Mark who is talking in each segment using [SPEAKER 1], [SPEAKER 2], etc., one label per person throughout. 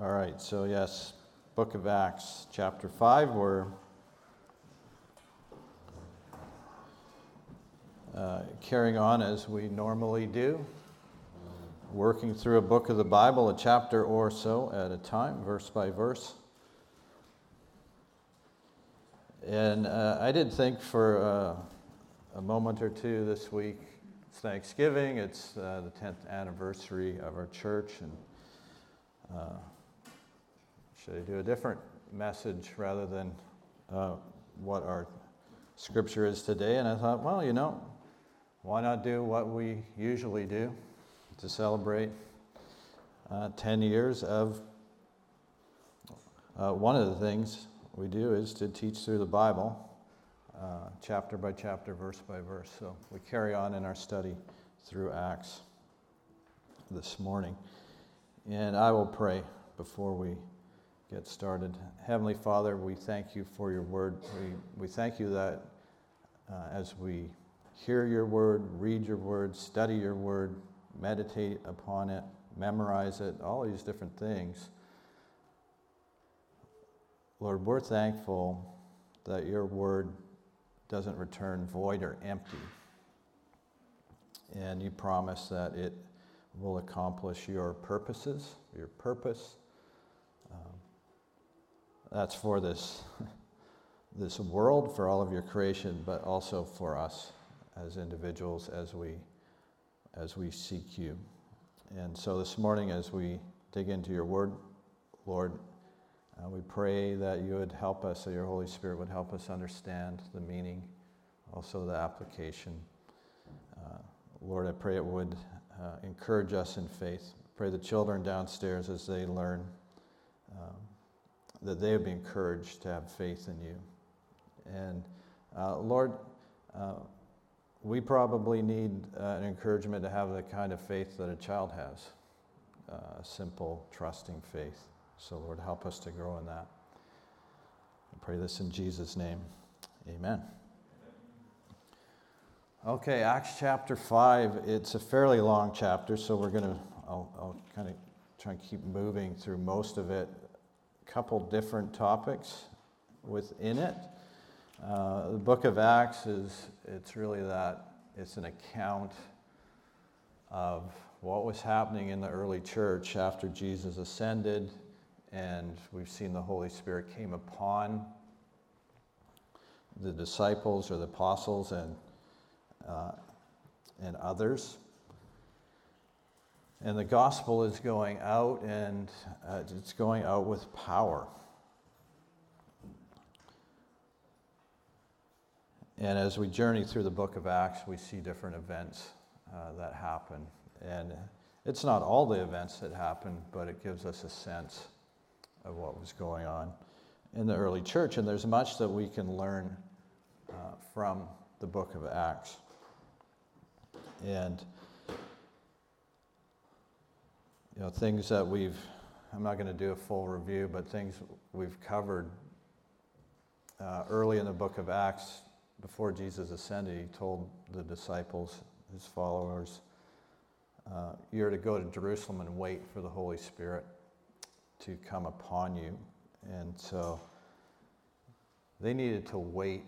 [SPEAKER 1] All right, so yes, Book of Acts, chapter 5, we're carrying on as we normally do, working through a book of the Bible, a chapter or so at a time, verse by verse. And I did think for a moment or two this week, it's Thanksgiving, it's the 10th anniversary of our church, and should I do a different message rather than what our scripture is today? And I thought, well, why not do what we usually do to celebrate 10 years of one of the things we do is to teach through the Bible, chapter by chapter, verse by verse. So we carry on in our study through Acts this morning. And I will pray before we get started. Heavenly Father, we thank you for your word. We thank you that as we hear your word, read your word, study your word, meditate upon it, memorize it, all these different things, Lord, we're thankful that your word doesn't return void or empty. And you promise that it will accomplish your purposes, your purpose. That's for this world, for all of your creation, but also for us as individuals as we seek you. And so this morning, as we dig into your word, Lord, we pray that you would help us, that your Holy Spirit would help us understand the meaning, also the application. Lord, I pray it would encourage us in faith. Pray the children downstairs as they learn, that they would be encouraged to have faith in you. And Lord, we probably need an encouragement to have the kind of faith that a child has, a simple, trusting faith. So Lord, help us to grow in that. I pray this in Jesus' name. Amen. Okay, Acts chapter 5, it's a fairly long chapter, so I'll kind of try and keep moving through most of it. A couple different topics within it. The book of Acts it's an account of what was happening in the early church after Jesus ascended, and we've seen the Holy Spirit came upon the disciples or the apostles and others. And the gospel is going out, and it's going out with power. And as we journey through the book of Acts, we see different events that happen. And it's not all the events that happen, but it gives us a sense of what was going on in the early church. And there's much that we can learn from the book of Acts. And things that I'm not going to do a full review, but things we've covered early in the book of Acts. Before Jesus ascended, he told the disciples, his followers, you're to go to Jerusalem and wait for the Holy Spirit to come upon you. And so they needed to wait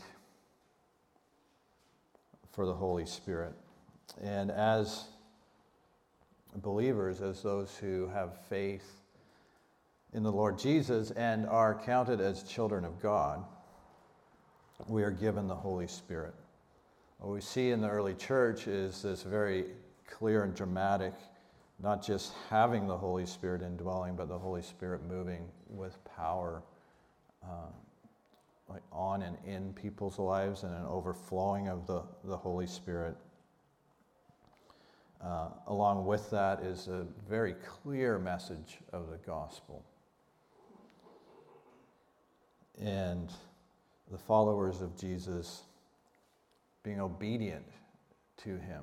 [SPEAKER 1] for the Holy Spirit. And as believers, as those who have faith in the Lord Jesus and are counted as children of God, we are given the Holy Spirit. What we see in the early church is this very clear and dramatic, not just having the Holy Spirit indwelling, but the Holy Spirit moving with power on and in people's lives, and an overflowing of the Holy Spirit. Along with that is a very clear message of the gospel. And the followers of Jesus being obedient to him.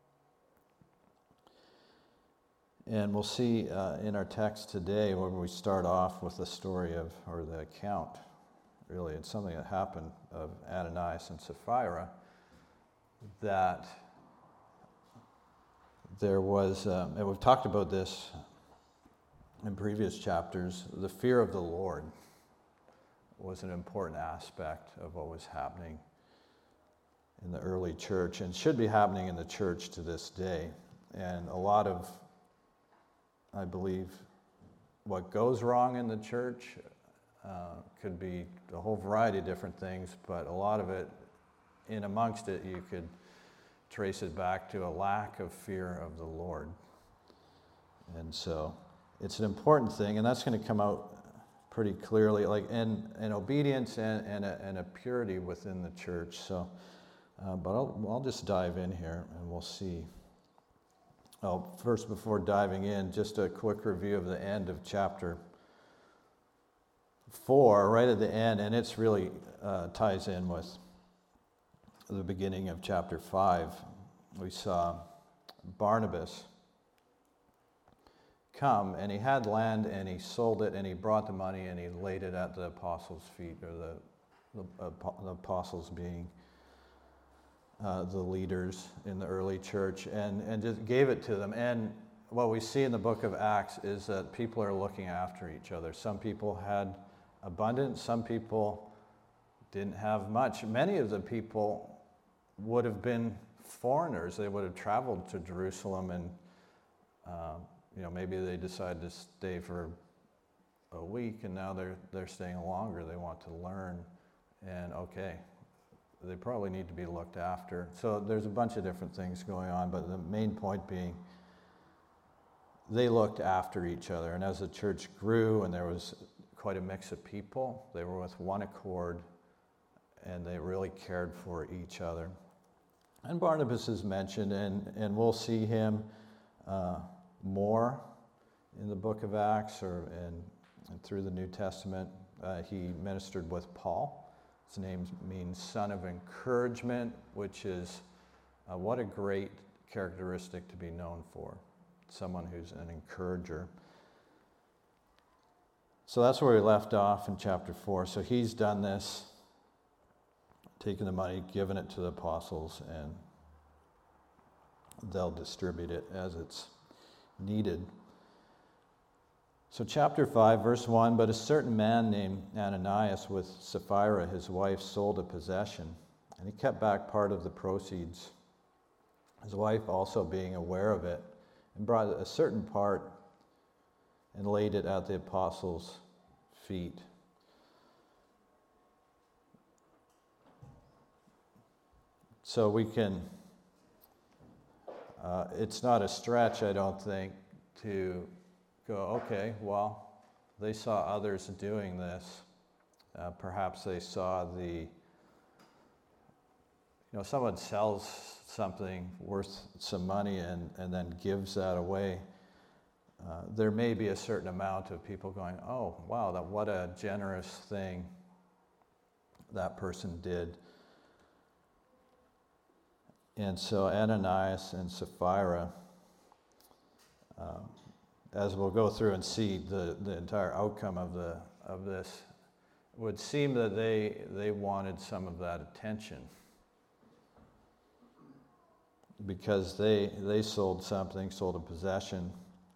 [SPEAKER 1] And we'll see in our text today, where we start off with the story or the account, really, it's something that happened of Ananias and Sapphira, that there was, and we've talked about this in previous chapters, the fear of the Lord was an important aspect of what was happening in the early church and should be happening in the church to this day. And a lot of, I believe, what goes wrong in the church could be a whole variety of different things, but a lot of it, in amongst it, you could trace it back to a lack of fear of the Lord. And so it's an important thing, and that's going to come out pretty clearly, like in obedience and a purity within the church. So, but I'll just dive in here and we'll see. First, before diving in, just a quick review of the end of chapter 4, right at the end, and it's really ties in with the beginning of chapter 5. We saw Barnabas come, and he had land, and he sold it, and he brought the money, and he laid it at the apostles' feet, or the apostles being the leaders in the early church, and just gave it to them. And what we see in the book of Acts is that people are looking after each other. Some people had abundance, some people didn't have much. Many of the people would have been foreigners. They would have traveled to Jerusalem, and maybe they decided to stay for a week, and now they're staying longer. They want to learn, and they probably need to be looked after. So there's a bunch of different things going on, but the main point being they looked after each other. And as the church grew and there was quite a mix of people, they were with one accord and they really cared for each other. And Barnabas is mentioned, and we'll see him more in the book of Acts and through the New Testament. He ministered with Paul. His name means son of encouragement, which is what a great characteristic to be known for, someone who's an encourager. So that's where we left off in chapter 4. So he's done this, taken the money, given it to the apostles, and they'll distribute it as it's needed. So chapter 5, verse 1, but a certain man named Ananias with Sapphira, his wife, sold a possession, and he kept back part of the proceeds, his wife also being aware of it, and brought a certain part and laid it at the apostles' feet. So we can, it's not a stretch, I don't think, to go, okay, well, they saw others doing this. Perhaps they saw someone sells something worth some money and then gives that away. There may be a certain amount of people going, oh, wow, what a generous thing that person did. And so Ananias and Sapphira, as we'll go through and see the entire outcome of this, would seem that they wanted some of that attention, because they sold something, sold a possession,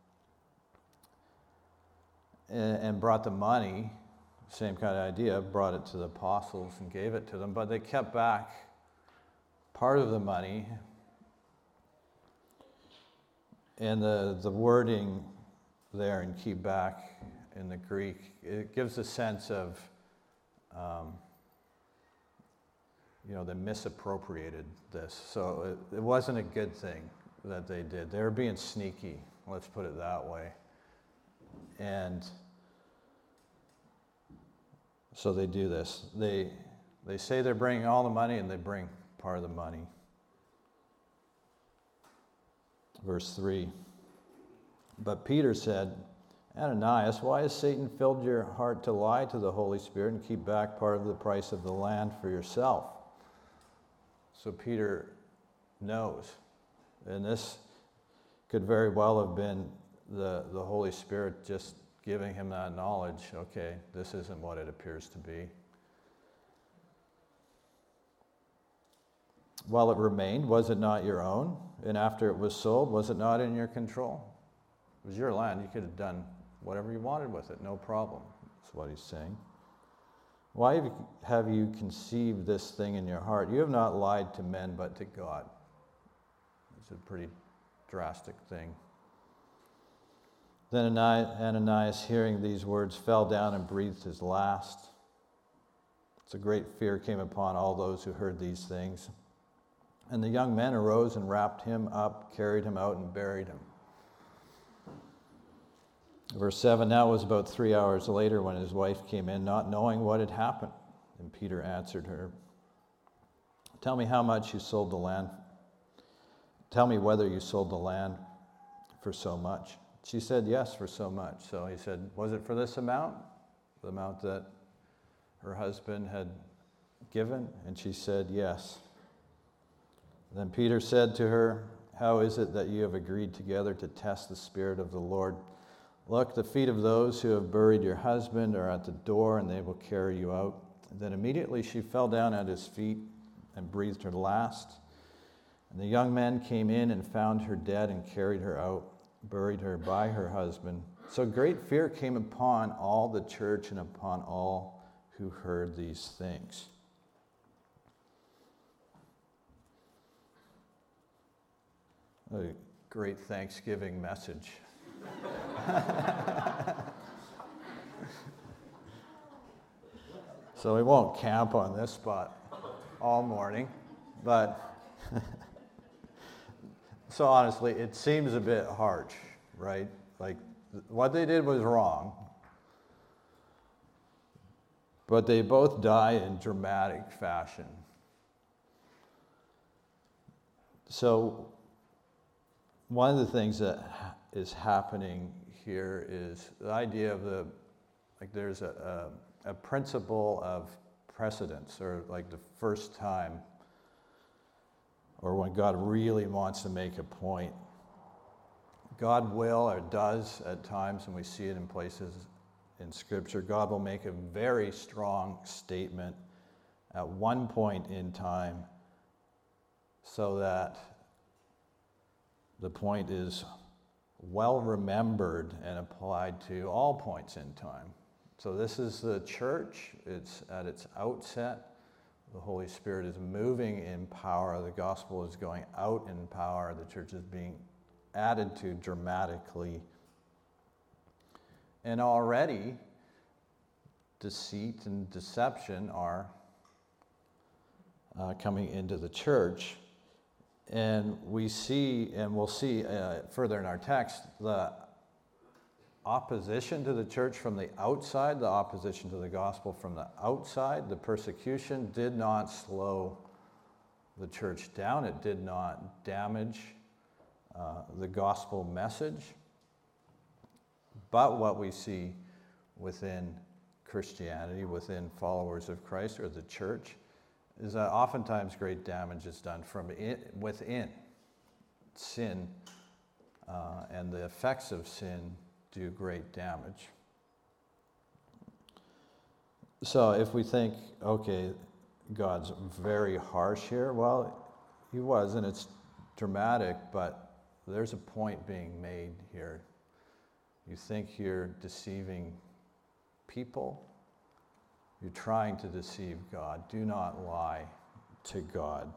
[SPEAKER 1] and brought the money, same kind of idea, brought it to the apostles and gave it to them, but they kept back part of the money. And the wording there in keep back in the Greek, it gives a sense of, they misappropriated this. So it wasn't a good thing that they did. They were being sneaky, let's put it that way. And so they do this. They say they're bringing all the money, and they bring part of the money. Verse 3. But Peter said, Ananias, why has Satan filled your heart to lie to the Holy Spirit and keep back part of the price of the land for yourself? So Peter knows. And this could very well have been the Holy Spirit just giving him that knowledge. Okay, this isn't what it appears to be. While it remained, was it not your own? And after it was sold, was it not in your control? It was your land. You could have done whatever you wanted with it, no problem. That's what he's saying. Why have you conceived this thing in your heart? You have not lied to men, but to God. It's a pretty drastic thing. Then Ananias, hearing these words, fell down and breathed his last. So great fear came upon all those who heard these things. And the young men arose and wrapped him up, carried him out, and buried him. Verse 7, now it was about 3 hours later when his wife came in, not knowing what had happened. And Peter answered her, tell me how much you sold the land. Tell me whether you sold the land for so much. She said, yes, for so much. So he said, was it for this amount? The amount that her husband had given? And she said, yes. Then Peter said to her, how is it that you have agreed together to test the Spirit of the Lord? Look, the feet of those who have buried your husband are at the door, and they will carry you out. Then immediately she fell down at his feet and breathed her last. And the young men came in and found her dead and carried her out, buried her by her husband. So great fear came upon all the church and upon all who heard these things. A great Thanksgiving message. So we won't camp on this spot all morning, but so honestly, it seems a bit harsh, right? Like what they did was wrong, but they both die in dramatic fashion. So one of the things that is happening here is the idea of there's a principle of precedence, or like the first time, or when God really wants to make a point. God will, or does at times, and we see it in places in Scripture, God will make a very strong statement at one point in time so that the point is well remembered and applied to all points in time. So this is the church. It's at its outset. The Holy Spirit is moving in power. The gospel is going out in power. The church is being added to dramatically. And already, deceit and deception are coming into the church. And we see, and we'll see further in our text, the opposition to the church from the outside, the opposition to the gospel from the outside, the persecution did not slow the church down. It did not damage the gospel message. But what we see within Christianity, within followers of Christ or the church, is that oftentimes great damage is done from within. Sin and the effects of sin do great damage. So if we think, okay, God's very harsh here, well, he was, and it's dramatic, but there's a point being made here. You think you're deceiving people, you're trying to deceive God. Do not lie to God.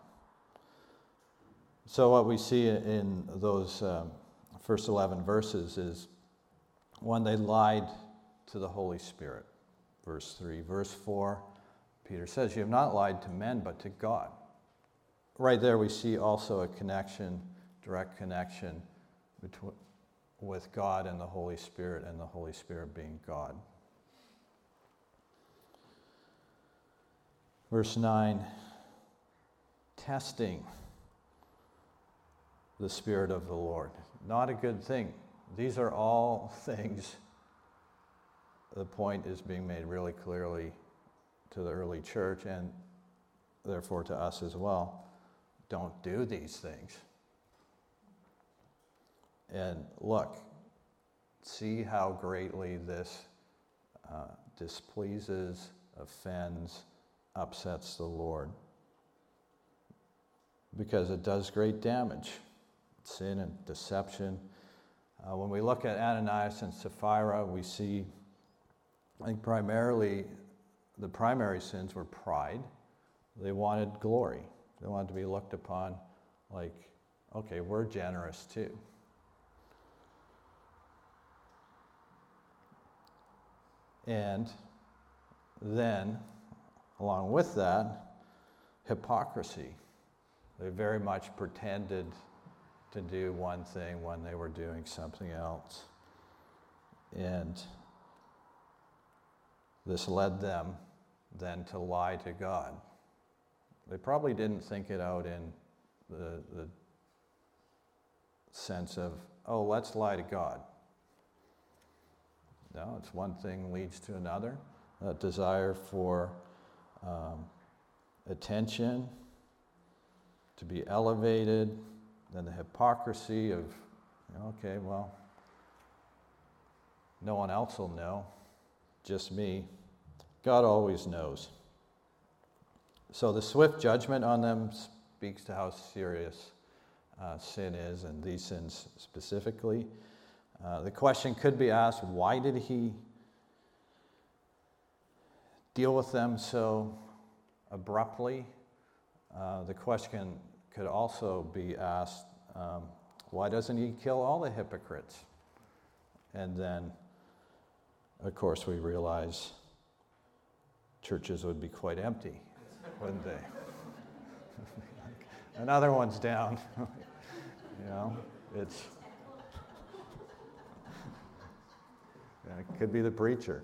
[SPEAKER 1] So what we see in those first 11 verses is, one, they lied to the Holy Spirit. Verse 3. Verse 4, Peter says, you have not lied to men, but to God. Right there we see also a connection, direct connection with God and the Holy Spirit, and the Holy Spirit being God. Verse 9, testing the Spirit of the Lord. Not a good thing. These are all things, the point is being made really clearly to the early church, and therefore to us as well. Don't do these things. And look, see how greatly this displeases, offends, upsets the Lord. Because it does great damage. Sin and deception, When we look at Ananias and Sapphira, we see, I think primarily, the primary sins were pride. They wanted glory. They wanted to be looked upon like, okay, we're generous too. And then, along with that, hypocrisy. They very much pretended to do one thing when they were doing something else. And this led them then to lie to God. They probably didn't think it out in the sense of, oh, let's lie to God. No, it's one thing leads to another. A desire for attention, to be elevated, then the hypocrisy of, okay, well, no one else will know, just me. God always knows. So the swift judgment on them speaks to how serious sin is, and these sins specifically. The question could be asked, why did he deal with them so abruptly? The question could also be asked, why doesn't he kill all the hypocrites? And then, of course, we realize churches would be quite empty, wouldn't they? Another one's down. It could be the preacher.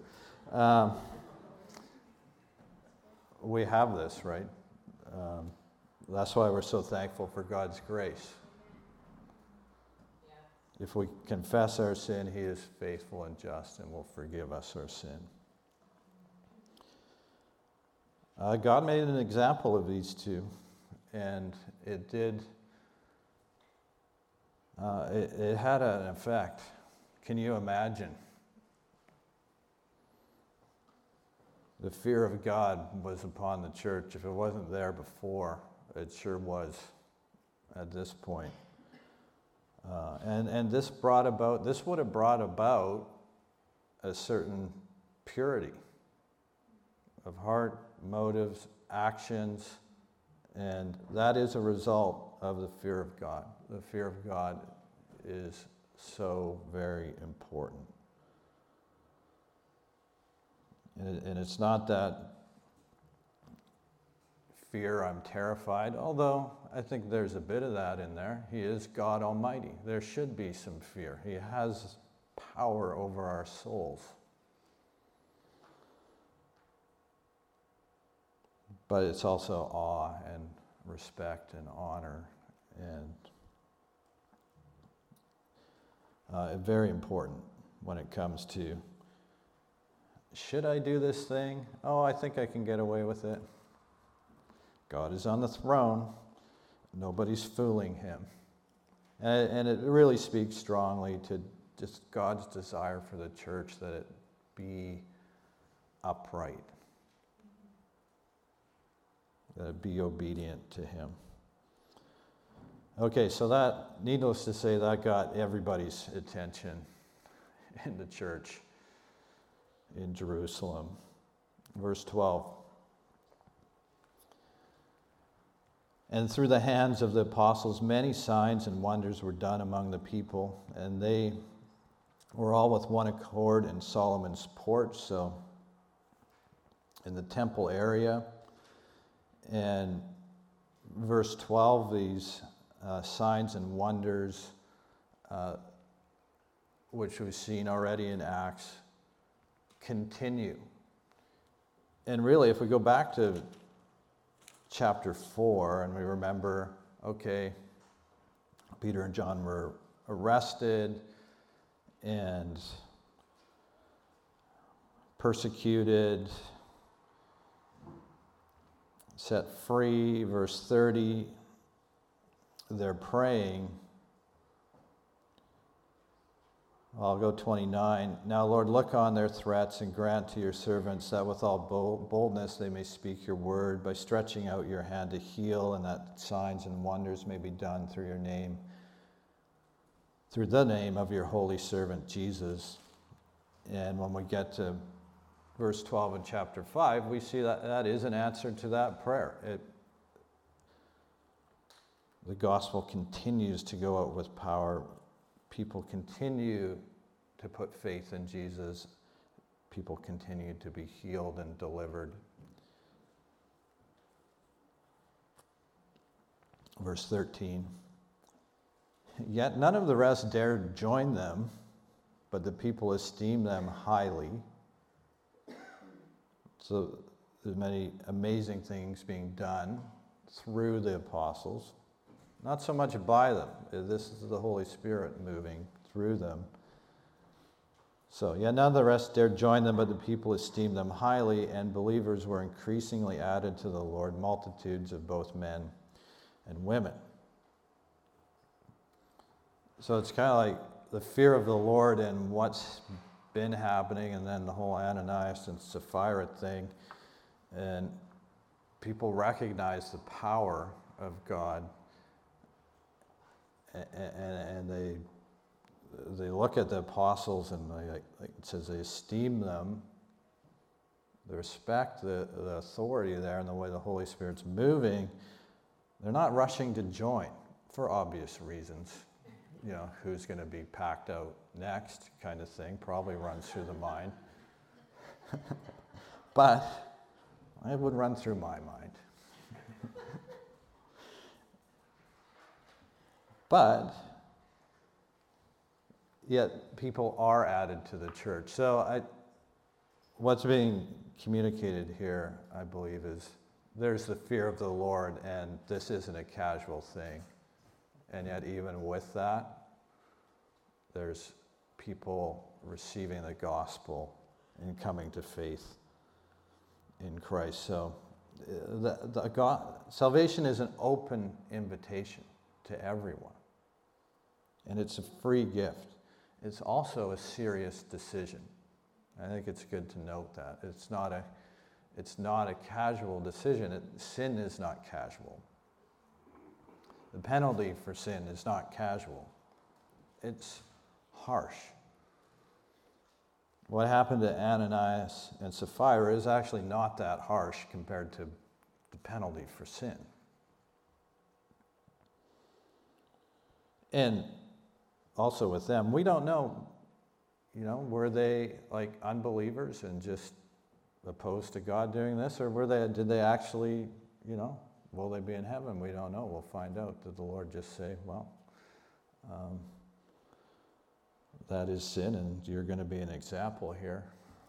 [SPEAKER 1] We have this, right? That's why we're so thankful for God's grace. Yeah. If we confess our sin, he is faithful and just and will forgive us our sin. God made an example of these two, and it did, it had an effect. Can you imagine? The fear of God was upon the church. If it wasn't there before, it sure was at this point. And this would have brought about a certain purity of heart, motives, actions, and that is a result of the fear of God. The fear of God is so very important. And it's not that fear, I'm terrified, although I think there's a bit of that in there. He is God Almighty. There should be some fear. He has power over our souls. But it's also awe and respect and honor and very important when it comes to, should I do this thing? Oh, I think I can get away with it. God is on the throne. Nobody's fooling him. And it really speaks strongly to just God's desire for the church that it be upright, that it be obedient to him. Okay, so that, needless to say, that got everybody's attention in the church in Jerusalem. Verse 12. And through the hands of the apostles, many signs and wonders were done among the people, and they were all with one accord in Solomon's porch, so in the temple area. And verse 12, these signs and wonders, which we've seen already in Acts, continue. And really, if we go back to chapter 4 and we remember, okay, Peter and John were arrested and persecuted, set free. Verse 30, they're praying. I'll go 29. Now, Lord, look on their threats and grant to your servants that with all boldness they may speak your word by stretching out your hand to heal, and that signs and wonders may be done through your name. through the name of your holy servant Jesus. And when we get to verse 12 in chapter 5, we see that that is an answer to that prayer. The gospel continues to go out with power. People continue to put faith in Jesus. People continue to be healed and delivered. Verse 13. Yet none of the rest dared join them, but the people esteemed them highly. So there's many amazing things being done through the apostles. Not so much by them. This is the Holy Spirit moving through them. So, none of the rest dared join them, but the people esteemed them highly, and believers were increasingly added to the Lord, multitudes of both men and women. So it's kind of like the fear of the Lord and what's been happening, and then the whole Ananias and Sapphira thing. And people recognize the power of God, and they look at the apostles, and like it says they esteem them, they respect the authority there and the way the Holy Spirit's moving. They're not rushing to join for obvious reasons. You know, who's going to be packed out next kind of thing probably runs through the mind. But it would run through my mind. But yet people are added to the church. So what's being communicated here, I believe, is there's the fear of the Lord, and this isn't a casual thing. And yet even with that, there's people receiving the gospel and coming to faith in Christ. So salvation is an open invitation to everyone. And it's a free gift. It's also a serious decision. I think it's good to note that. It's not a casual decision. Sin is not casual. The penalty for sin is not casual. It's harsh. What happened to Ananias and Sapphira is actually not that harsh compared to the penalty for sin. And also with them, we don't know, were they like unbelievers and just opposed to God doing this, or did they actually, will they be in heaven? We don't know. We'll find out. Did the Lord just say, that is sin, and you're going to be an example here?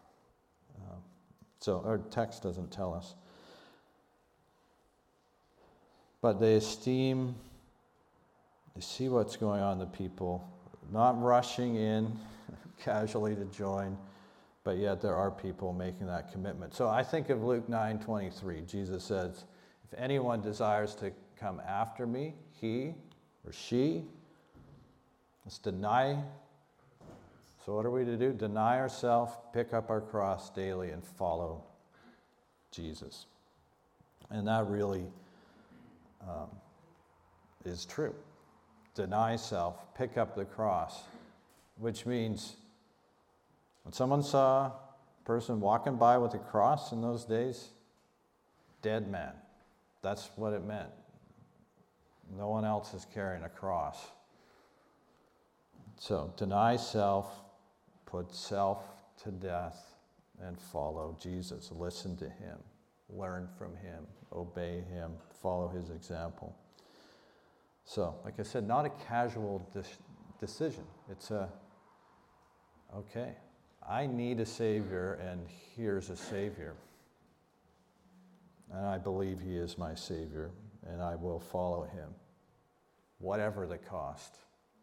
[SPEAKER 1] So our text doesn't tell us. But they see what's going on, the people, not rushing in casually to join, but yet there are people making that commitment. So I think of Luke 9:23. Jesus says, if anyone desires to come after me, he or she must deny. So what are we to do? Deny ourselves, pick up our cross daily, and follow Jesus. And that really is true. Deny self, pick up the cross, which means when someone saw a person walking by with a cross in those days, dead man. That's what it meant. No one else is carrying a cross. So deny self, put self to death, and follow Jesus. Listen to him, learn from him, obey him, follow his example. So, like I said, not a casual decision. It's okay, I need a Savior, and here's a Savior. And I believe he is my Savior, and I will follow him, whatever the cost.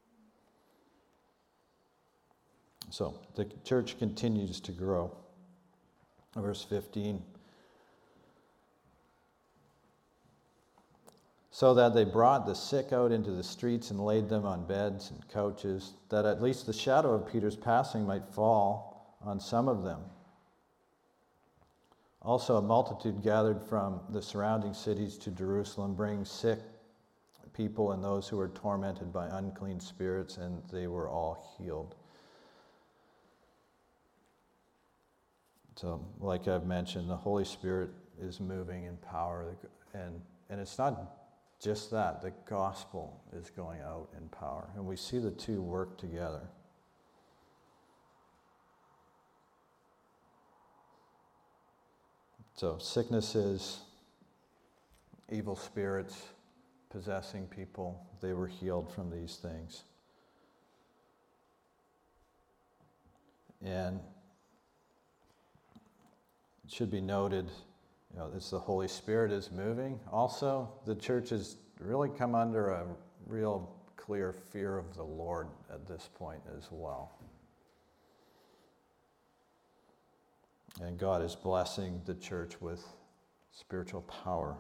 [SPEAKER 1] So, the church continues to grow. Verse 15. So that they brought the sick out into the streets and laid them on beds and couches, that at least the shadow of Peter's passing might fall on some of them. Also a multitude gathered from the surrounding cities to Jerusalem, bringing sick people and those who were tormented by unclean spirits, and they were all healed. So, like I've mentioned, the Holy Spirit is moving in power, and it's not just that. The gospel is going out in power, and we see the two work together. So, sicknesses, evil spirits possessing people, they were healed from these things. And it should be noted, as the Holy Spirit is moving, also the church has really come under a real clear fear of the Lord at this point as well. And God is blessing the church with spiritual power.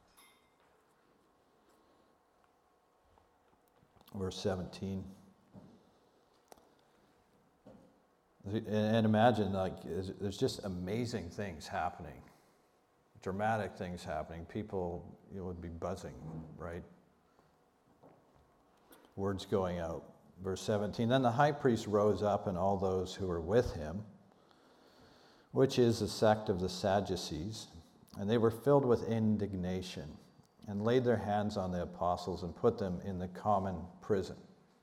[SPEAKER 1] Verse 17. And imagine, there's just amazing things happening. Dramatic things happening. People would be buzzing, right? Words going out. Verse 17. Then the high priest rose up, and all those who were with him, which is the sect of the Sadducees, and they were filled with indignation, and laid their hands on the apostles and put them in the common prison.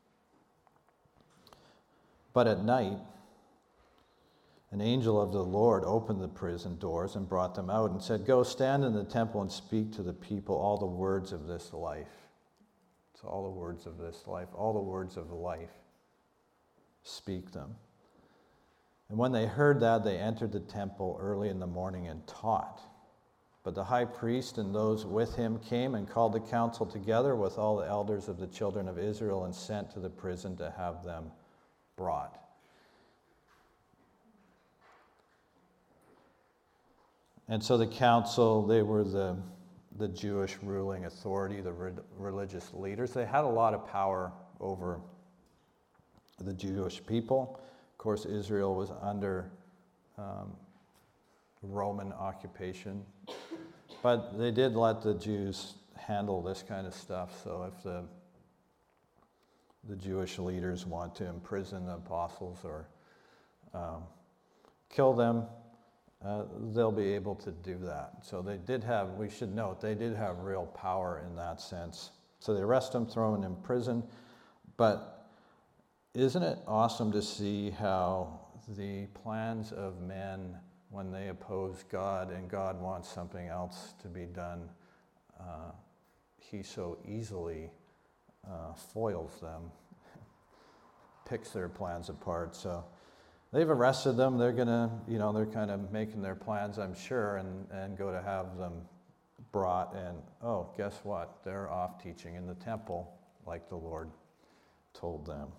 [SPEAKER 1] But at night, an angel of the Lord opened the prison doors and brought them out and said, "Go stand in the temple and speak to the people all the words of this life." So all the words of this life, all the words of life, speak them. And when they heard that, they entered the temple early in the morning and taught. But the high priest and those with him came and called the council together with all the elders of the children of Israel and sent to the prison to have them brought. And so the council, they were the Jewish ruling authority, the religious leaders. They had a lot of power over the Jewish people. Of course, Israel was under Roman occupation. But they did let the Jews handle this kind of stuff. So if the Jewish leaders want to imprison the apostles or kill them, they'll be able to do that. So they did have, we should note, they did have real power in that sense. So they arrest them, throw them in prison. But isn't it awesome to see how the plans of men, when they oppose God and God wants something else to be done, he so easily foils them, picks their plans apart. So they've arrested them. They're gonna, they're kind of making their plans, I'm sure, and go to have them brought. And oh, guess what? They're off teaching in the temple like the Lord told them.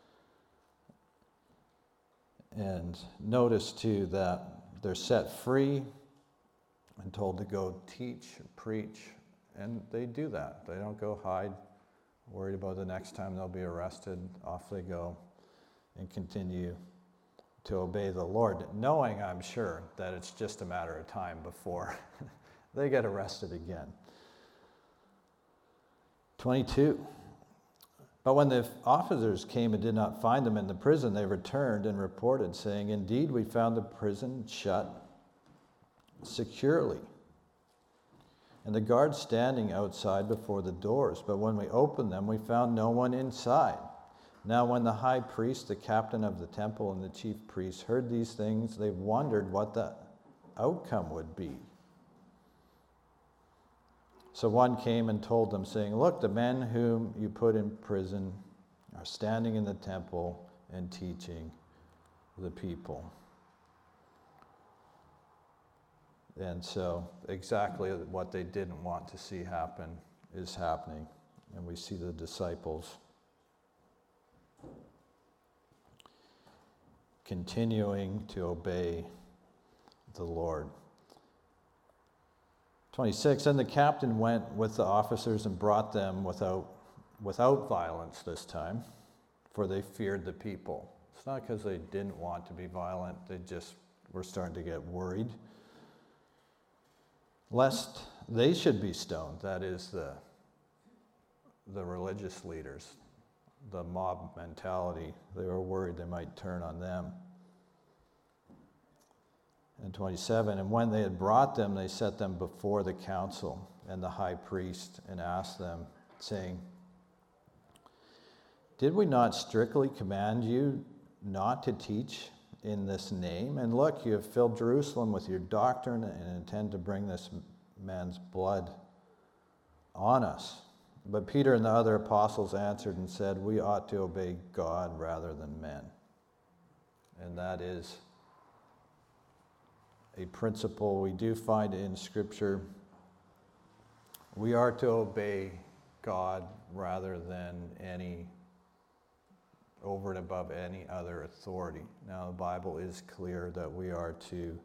[SPEAKER 1] And notice too that they're set free and told to go teach, preach, and they do that. They don't go hide, worried about the next time they'll be arrested. Off they go and continue to obey the Lord, knowing, I'm sure, that it's just a matter of time before they get arrested again. 22. But when the officers came and did not find them in the prison, they returned and reported, saying, "Indeed, we found the prison shut securely, and the guards standing outside before the doors. But when we opened them, we found no one inside." Now when the high priest, the captain of the temple, and the chief priests heard these things, they wondered what the outcome would be. So one came and told them, saying, "Look, the men whom you put in prison are standing in the temple and teaching the people." And so exactly what they didn't want to see happen is happening. And we see the disciples continuing to obey the Lord. 26, and the captain went with the officers and brought them without violence this time, for they feared the people. It's not because they didn't want to be violent, they just were starting to get worried, lest they should be stoned. That is the religious leaders, the mob mentality. They were worried they might turn on them. And 27, and when they had brought them, they set them before the council and the high priest and asked them, saying, "Did we not strictly command you not to teach in this name? And look, you have filled Jerusalem with your doctrine and intend to bring this man's blood on us." But Peter and the other apostles answered and said, "We ought to obey God rather than men." And that is a principle we do find in Scripture. We are to obey God rather than any, over and above any other authority. Now, the Bible is clear that we are to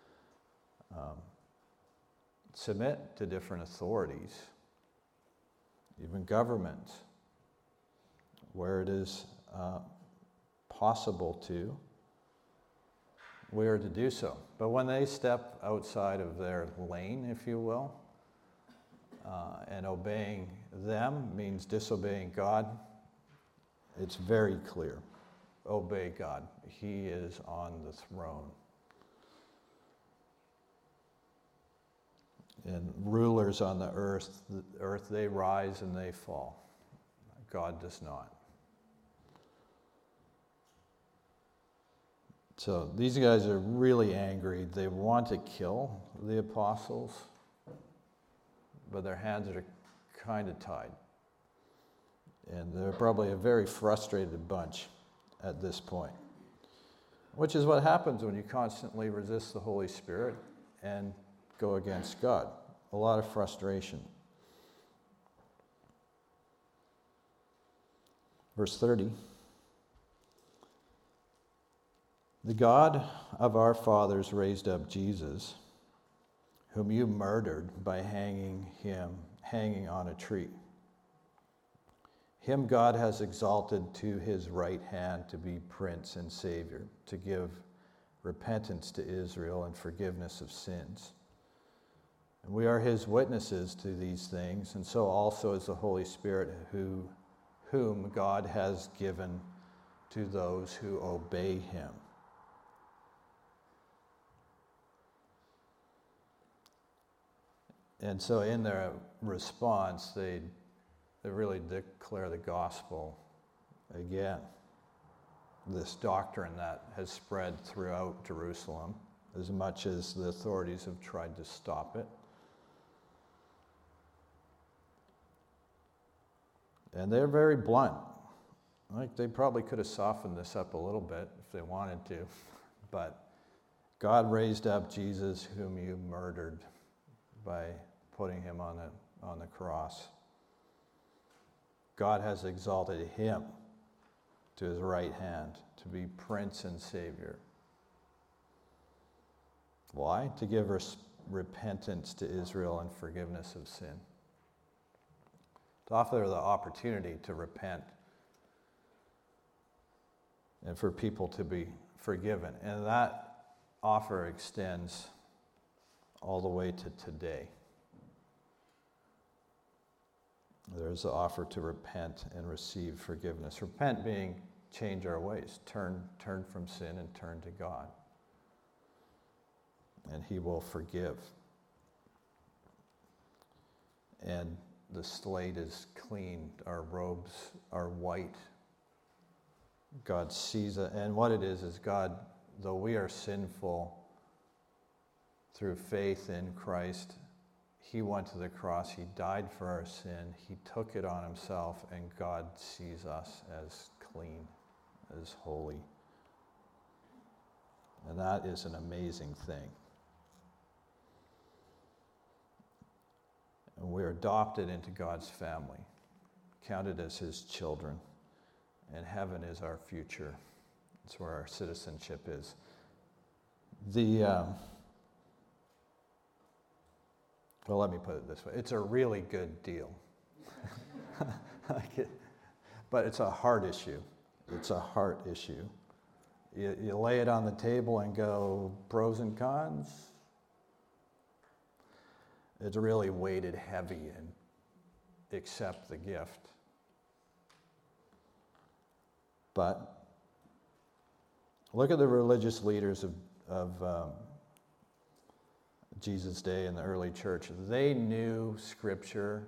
[SPEAKER 1] submit to different authorities, even government, where it is possible to. We are to do so. But when they step outside of their lane, if you will, and obeying them means disobeying God, it's very clear. Obey God. He is on the throne. And rulers on the earth, they rise and they fall. God does not. So these guys are really angry. They want to kill the apostles, but their hands are kind of tied. And they're probably a very frustrated bunch at this point, which is what happens when you constantly resist the Holy Spirit and go against God. A lot of frustration. Verse 30. The God of our fathers raised up Jesus, whom you murdered by hanging on a tree. Him God has exalted to his right hand to be Prince and Savior, to give repentance to Israel and forgiveness of sins. And we are his witnesses to these things, and so also is the Holy Spirit, whom God has given to those who obey him. And so in their response, they really declare the gospel again. This doctrine that has spread throughout Jerusalem, as much as the authorities have tried to stop it. And they're very blunt. Like, they probably could have softened this up a little bit if they wanted to. But God raised up Jesus, whom you murdered by putting him on the cross. God has exalted him to his right hand to be Prince and Savior. Why? To give repentance to Israel and forgiveness of sin. To offer the opportunity to repent and for people to be forgiven. And that offer extends all the way to today. There's the offer to repent and receive forgiveness. Repent being change our ways, turn from sin and turn to God. And he will forgive. And the slate is clean, our robes are white. God sees it. And what it is God, though we are sinful, through faith in Christ, he went to the cross, he died for our sin, he took it on himself, and God sees us as clean, as holy. And that is an amazing thing. And we're adopted into God's family, counted as his children, and heaven is our future. It's where our citizenship is. Well, let me put it this way. It's a really good deal. But it's a heart issue. It's a heart issue. You lay it on the table and go, pros and cons. It's really weighted heavy accept the gift. But look at the religious leaders of Jesus' day in the early church. They knew Scripture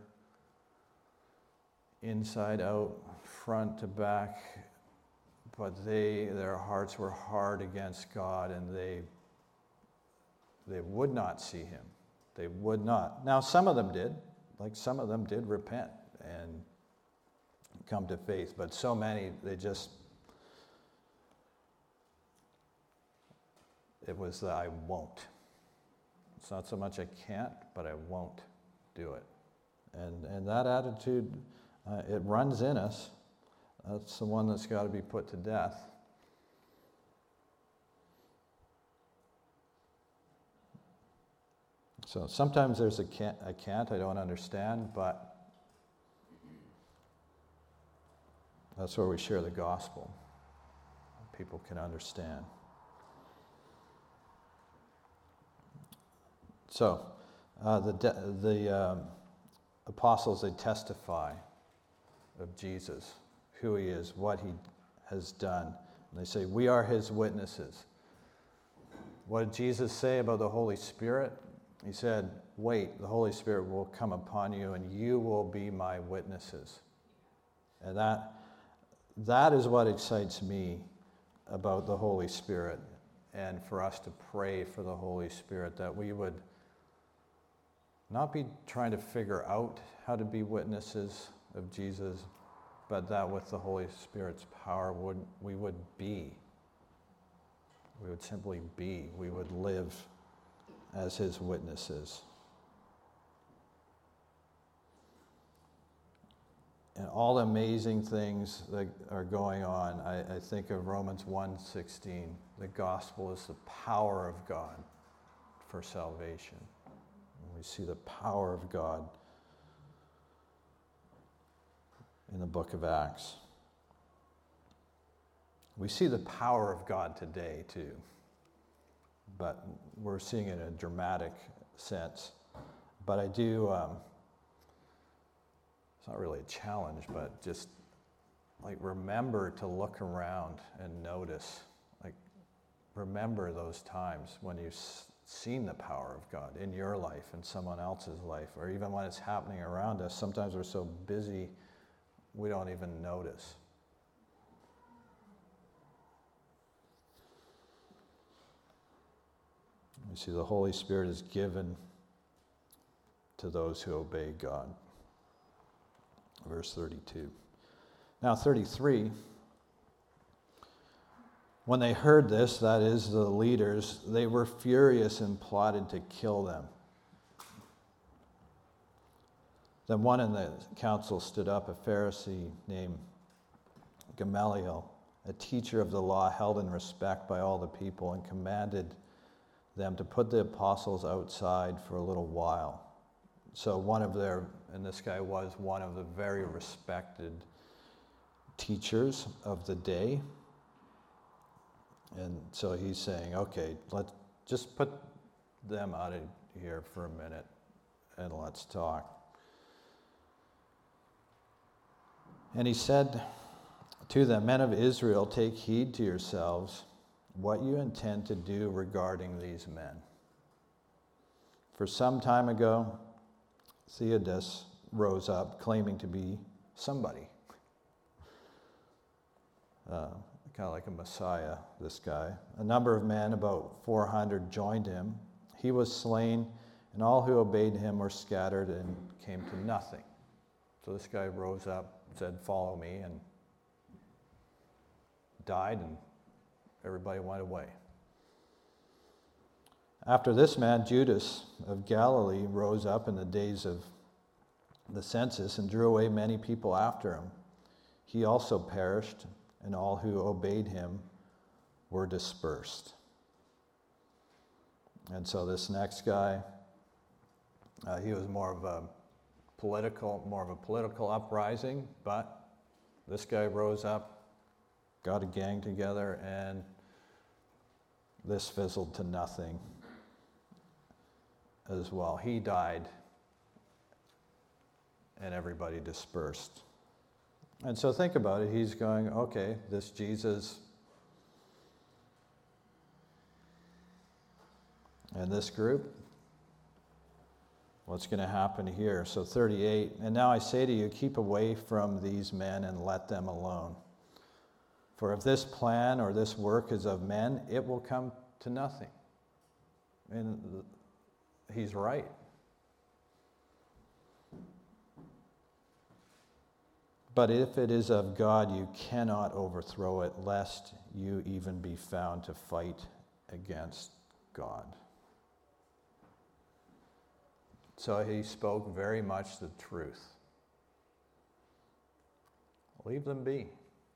[SPEAKER 1] inside out, front to back, but their hearts were hard against God, and they would not see him. They would not. Now, some of them did. Like, some of them did repent and come to faith, but so many, it was the I won't. It's not so much I can't, but I won't do it. And that attitude, it runs in us. That's the one that's got to be put to death. So sometimes there's I can't, I don't understand, but that's where we share the gospel. People can understand. So the apostles, they testify of Jesus, who he is, what he has done. And they say, we are his witnesses. What did Jesus say about the Holy Spirit? He said, wait, the Holy Spirit will come upon you and you will be my witnesses. And that is what excites me about the Holy Spirit, and for us to pray for the Holy Spirit, that we would not be trying to figure out how to be witnesses of Jesus, but that with the Holy Spirit's power we would be. We would simply be. We would live as his witnesses. And all the amazing things that are going on, I think of Romans 1:16. The gospel is the power of God for salvation. And we see the power of God in the book of Acts. We see the power of God today too, but we're seeing it in a dramatic sense. But I do, it's not really a challenge, but just like remember to look around and notice, like remember those times when you've seen the power of God in your life, in someone else's life, or even when it's happening around us. Sometimes we're so busy we don't even notice. We see the Holy Spirit is given to those who obey God. Verse 32. Now 33, when they heard this, that is, the leaders, they were furious and plotted to kill them. Then one in the council stood up, a Pharisee named Gamaliel, a teacher of the law held in respect by all the people, and commanded them to put the apostles outside for a little while. So and this guy was one of the very respected teachers of the day. And so he's saying, okay, let's just put them out of here for a minute and let's talk. And he said to them, men of Israel, take heed to yourselves what you intend to do regarding these men. For some time ago, Theudas rose up claiming to be somebody. Kind of like a Messiah, this guy. A number of men, about 400, joined him. He was slain, and all who obeyed him were scattered and came to nothing. So this guy rose up, said, follow me, and died, and everybody went away. After this man, Judas of Galilee rose up in the days of the census and drew away many people after him. He also perished, and all who obeyed him were dispersed. And so this next guy, he was more of a political uprising, but this guy rose up, got a gang together, and this fizzled to nothing as well. He died, and everybody dispersed. And so think about it. He's going, okay, this Jesus and this group, what's going to happen here? So 38, and now I say to you, keep away from these men and let them alone. For if this plan or this work is of men, it will come to nothing. And he's right. But if it is of God, you cannot overthrow it, lest you even be found to fight against God. So he spoke very much the truth. Leave them be.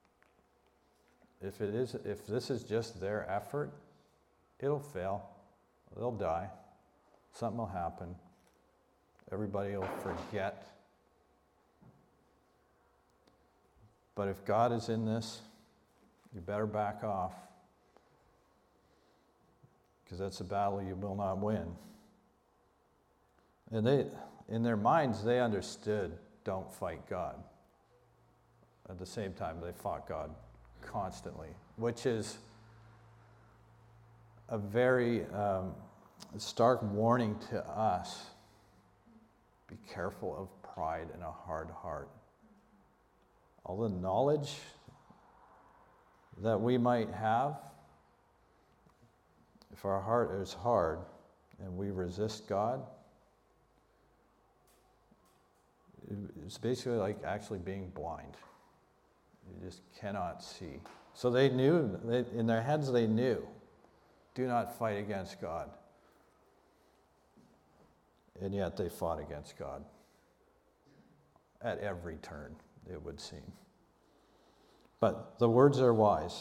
[SPEAKER 1] If this is just their effort, it'll fail. They'll die. Something will happen. Everybody will forget. But if God is in this, you better back off, because that's a battle you will not win. And in their minds, they understood, don't fight God. At the same time, they fought God constantly, which is a very stark warning to us. Be careful of pride and a hard heart. All the knowledge that we might have, if our heart is hard and we resist God, it's basically like actually being blind. You just cannot see. So they knew, in their heads they knew, do not fight against God. And yet they fought against God. At every turn, it would seem. But the words are wise.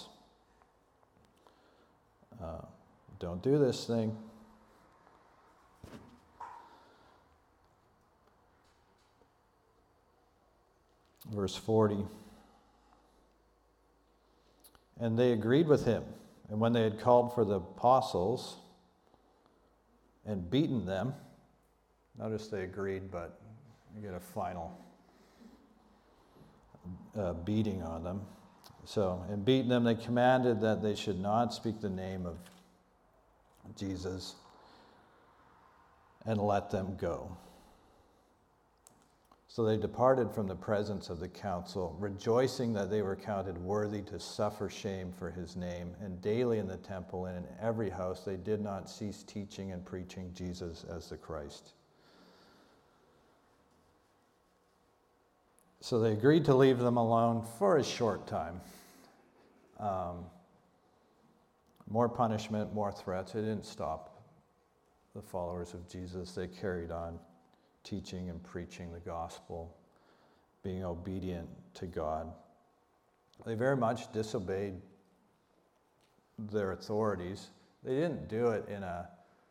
[SPEAKER 1] Don't do this thing. Verse 40. And they agreed with him. And when they had called for the apostles and beaten them, notice they agreed, but you get a final beating on them. So, and beating them, they commanded that they should not speak the name of Jesus and let them go. So they departed from the presence of the council, rejoicing that they were counted worthy to suffer shame for his name. And daily in the temple and in every house they did not cease teaching and preaching Jesus as the Christ. So they agreed to leave them alone for a short time. More punishment, more threats. It didn't stop the followers of Jesus. They carried on teaching and preaching the gospel, being obedient to God. They very much disobeyed their authorities. They didn't do it in a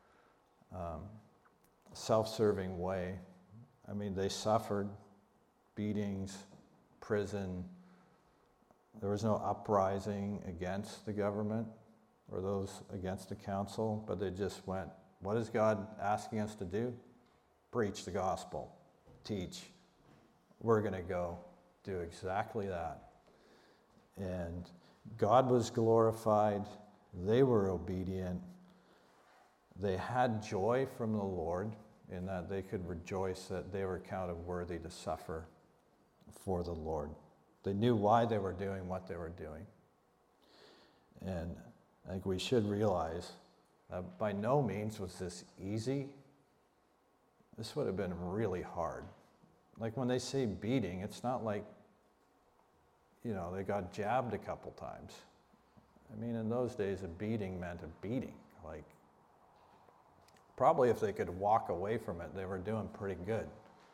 [SPEAKER 1] self-serving way. I mean, they suffered beatings, prison. There was no uprising against the government or those against the council, but they just went, what is God asking us to do? Preach the gospel, teach. We're going to go do exactly that. And God was glorified. They were obedient. They had joy from the Lord in that they could rejoice that they were counted worthy to suffer for the Lord. They knew why they were doing what they were doing. And I think we should realize that by no means was this easy. This would have been really hard. Like when they say beating, it's not like, they got jabbed a couple times. I mean, in those days, a beating meant a beating. Like, probably if they could walk away from it, they were doing pretty good.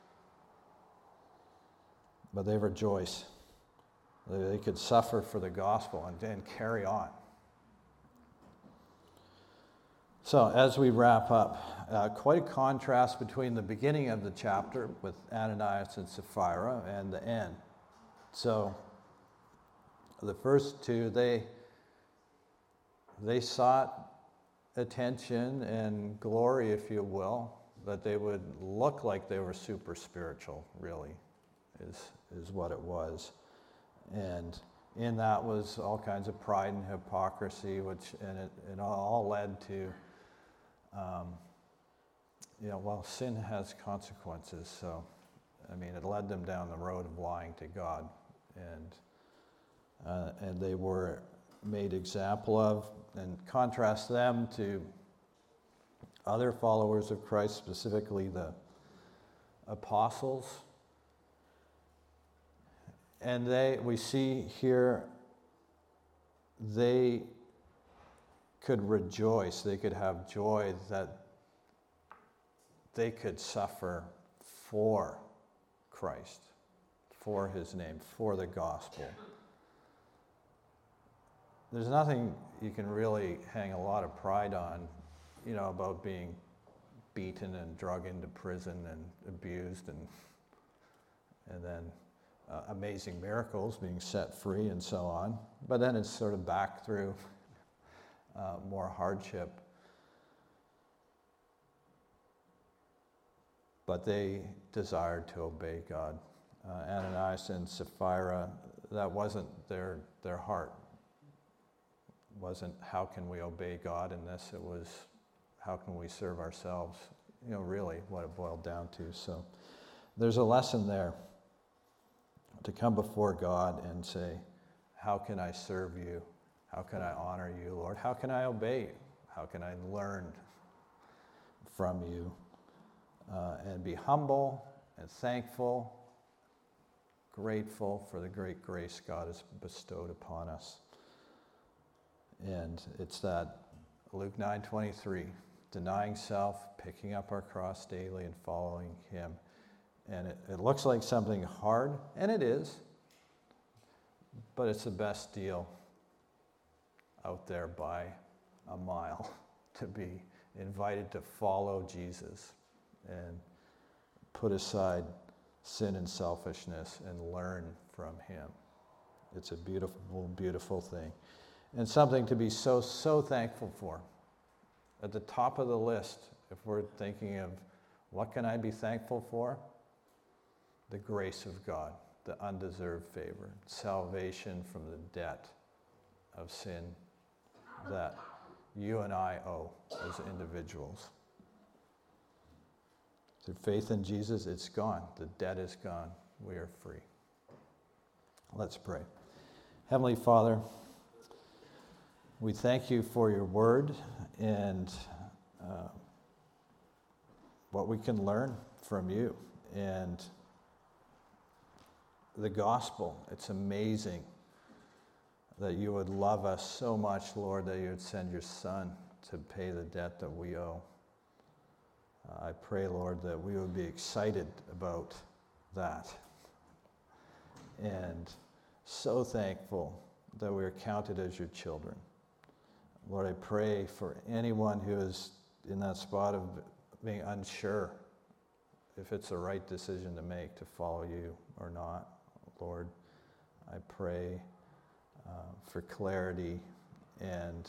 [SPEAKER 1] But they rejoice. They could suffer for the gospel and then carry on. So as we wrap up, quite a contrast between the beginning of the chapter with Ananias and Sapphira and the end. So the first two, they sought attention and glory, if you will, that they would look like they were super spiritual, really. is what it was. And in that was all kinds of pride and hypocrisy, and it all led to, sin has consequences. So, it led them down the road of lying to God, and they were made example of. And contrast them to other followers of Christ, specifically the apostles. And we see here, they could rejoice, they could have joy that they could suffer for Christ, for his name, for the gospel. There's nothing you can really hang a lot of pride on, about being beaten and drug into prison and abused and then amazing miracles, being set free and so on. But then it's sort of back through more hardship. But they desired to obey God. Ananias and Sapphira, that wasn't their heart. It wasn't how can we obey God in this, it was how can we serve ourselves, really what it boiled down to. So there's a lesson there to come before God and say, how can I serve you? How can I honor you, Lord? How can I obey you? How can I learn from you? And be humble and thankful, grateful for the great grace God has bestowed upon us. And it's that Luke 9:23, denying self, picking up our cross daily and following him. And it looks like something hard, and it is, but it's the best deal out there by a mile, to be invited to follow Jesus and put aside sin and selfishness and learn from him. It's a beautiful, beautiful thing. And something to be so thankful for. At the top of the list, if we're thinking of what can I be thankful for? The grace of God, the undeserved favor, salvation from the debt of sin that you and I owe as individuals. Through faith in Jesus, it's gone. The debt is gone. We are free. Let's pray. Heavenly Father, we thank you for your word and what we can learn from you. And the gospel, it's amazing that you would love us so much, Lord, that you would send your Son to pay the debt that we owe. I pray, Lord, that we would be excited about that and so thankful that we are counted as your children. Lord, I pray for anyone who is in that spot of being unsure if it's the right decision to make to follow you or not. Lord, I pray for clarity and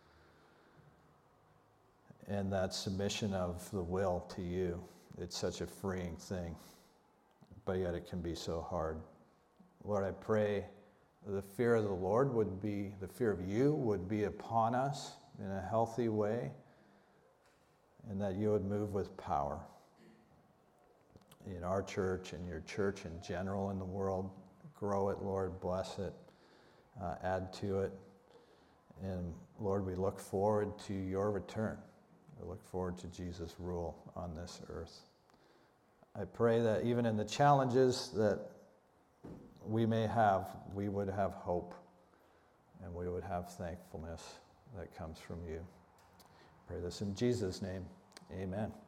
[SPEAKER 1] that submission of the will to you. It's such a freeing thing, but yet it can be so hard. Lord, I pray the fear of the Lord the fear of you would be upon us in a healthy way, and that you would move with power in our church and your church in general in the world. Grow it, Lord, bless it, add to it. And Lord, we look forward to your return. We look forward to Jesus' rule on this earth. I pray that even in the challenges that we may have, we would have hope and we would have thankfulness that comes from you. Pray this in Jesus' name. Amen.